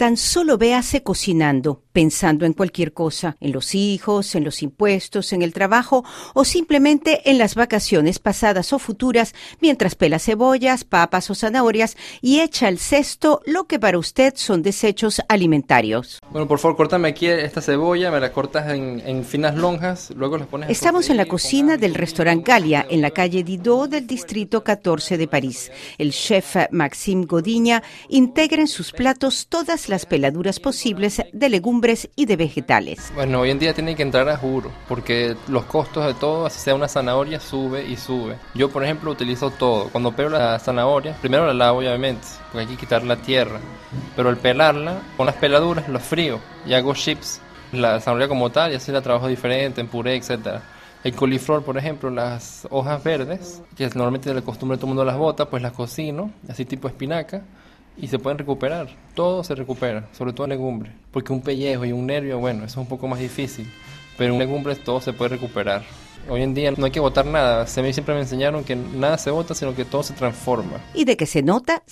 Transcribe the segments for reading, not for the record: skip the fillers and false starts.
Tan solo véase cocinando, pensando en cualquier cosa, en los hijos, en los impuestos, en el trabajo o simplemente en las vacaciones pasadas o futuras mientras pela cebollas, papas o zanahorias y echa al cesto lo que para usted son desechos alimentarios. Bueno, por favor, córtame aquí esta cebolla, me la cortas en finas lonjas, luego las pones... Estamos en la cocina del restaurant Galia, en la calle Didot del distrito 14 de París. El chef Maxime Godiña integra en sus platos todas las peladuras posibles de legumbres y de vegetales. Bueno, hoy en día tiene que entrar a juro, porque los costos de todo, así sea una zanahoria, sube y sube. Yo, por ejemplo, utilizo todo. Cuando pelo la zanahoria, primero la lavo, obviamente, porque hay que quitar la tierra. Pero al pelarla, con las peladuras, los frío y hago chips. La zanahoria como tal, y así la trabajo diferente, en puré, etcétera. El coliflor, por ejemplo, las hojas verdes, que normalmente de la costumbre todo el mundo las bota, pues las cocino, así tipo espinaca, y se pueden recuperar. Todo se recupera, sobre todo en legumbre. Porque un pellejo y un nervio, bueno, eso es un poco más difícil. Pero en legumbres todo se puede recuperar. Hoy en día no hay que botar nada. Siempre me enseñaron que nada se bota, sino que todo se transforma. Y de que se nota,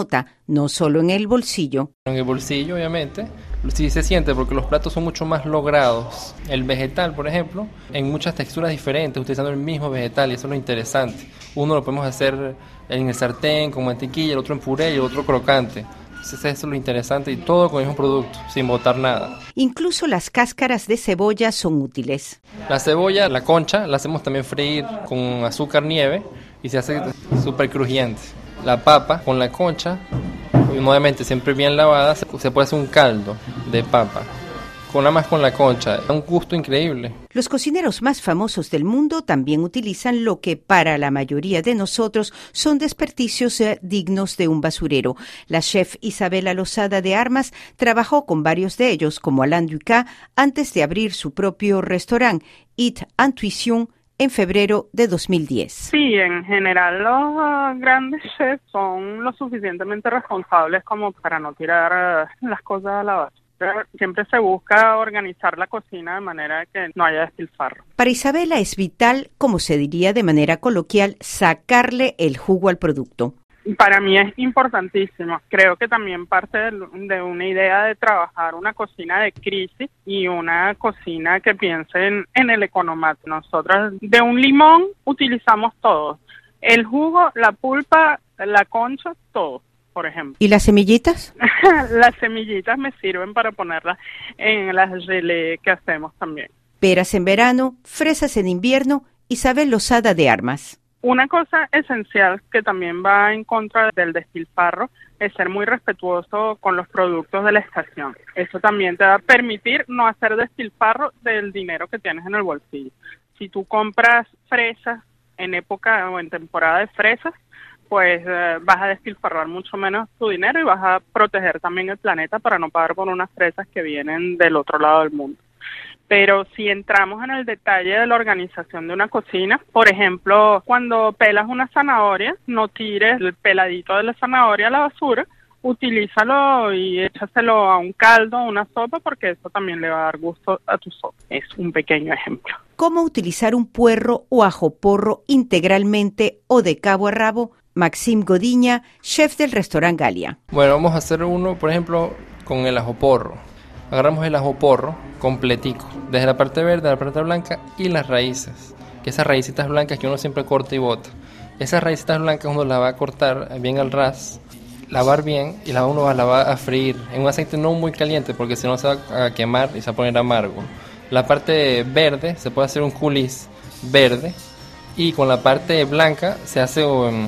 no solo en el bolsillo. En el bolsillo, obviamente, sí se siente porque los platos son mucho más logrados. El vegetal, por ejemplo, en muchas texturas diferentes, utilizando el mismo vegetal, y eso es lo interesante. Uno lo podemos hacer en el sartén con mantequilla, el otro en puré y el otro crocante. Entonces eso es lo interesante, y todo con el mismo producto, sin botar nada. Incluso las cáscaras de cebolla son útiles. La cebolla, la concha, la hacemos también freír con azúcar nieve y se hace súper crujiente. La papa con la concha, nuevamente siempre bien lavada, se puede hacer un caldo de papa. Nada más con la concha, da un gusto increíble. Los cocineros más famosos del mundo también utilizan lo que para la mayoría de nosotros son desperdicios dignos de un basurero. La chef Isabela Losada de Armas trabajó con varios de ellos, como Alain Ducasse, antes de abrir su propio restaurante, Eat Intuition, en febrero de 2010. Sí, en general los grandes chefs son lo suficientemente responsables como para no tirar las cosas a la basura. Siempre se busca organizar la cocina de manera que no haya despilfarro. Para Isabela es vital, como se diría de manera coloquial, sacarle el jugo al producto. Para mí es importantísimo. Creo que también parte de una idea de trabajar una cocina de crisis y una cocina que piense en el economato. Nosotros de un limón utilizamos todo. El jugo, la pulpa, la concha, todo. Por ejemplo. ¿Y las semillitas? Las semillitas me sirven para ponerlas en las gelé que hacemos también. Peras en verano, fresas en invierno, Isabel Losada de Armas. Una cosa esencial que también va en contra del despilfarro es ser muy respetuoso con los productos de la estación. Eso también te va a permitir no hacer despilfarro del dinero que tienes en el bolsillo. Si tú compras fresas en época o en temporada de fresas, pues vas a despilfarrar mucho menos tu dinero y vas a proteger también el planeta para no pagar por unas fresas que vienen del otro lado del mundo. Pero si entramos en el detalle de la organización de una cocina, por ejemplo, cuando pelas una zanahoria, no tires el peladito de la zanahoria a la basura, utilízalo y échaselo a un caldo, a una sopa, porque eso también le va a dar gusto a tu sopa. Es un pequeño ejemplo. ¿Cómo utilizar un puerro o ajoporro integralmente o de cabo a rabo? Maxime Godiña, chef del restaurant Galia. Bueno, vamos a hacer uno, por ejemplo, con el ajoporro. Agarramos el ajoporro completico, desde la parte verde, la parte blanca y las raíces. Que esas raícitas blancas que uno siempre corta y bota. Esas raícitas blancas uno las va a cortar bien al ras, lavar bien y uno la va a freír en un aceite no muy caliente porque si no se va a quemar y se va a poner amargo. La parte verde se puede hacer un coulis verde y con la parte blanca se hace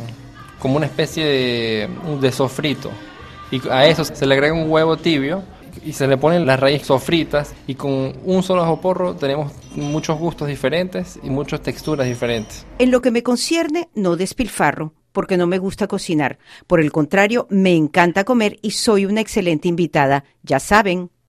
como una especie de sofrito, y a eso se le agrega un huevo tibio y se le ponen las raíces sofritas, y con un solo ajoporro tenemos muchos gustos diferentes y muchas texturas diferentes. En lo que me concierne, no despilfarro, porque no me gusta cocinar. Por el contrario, me encanta comer y soy una excelente invitada, ya saben.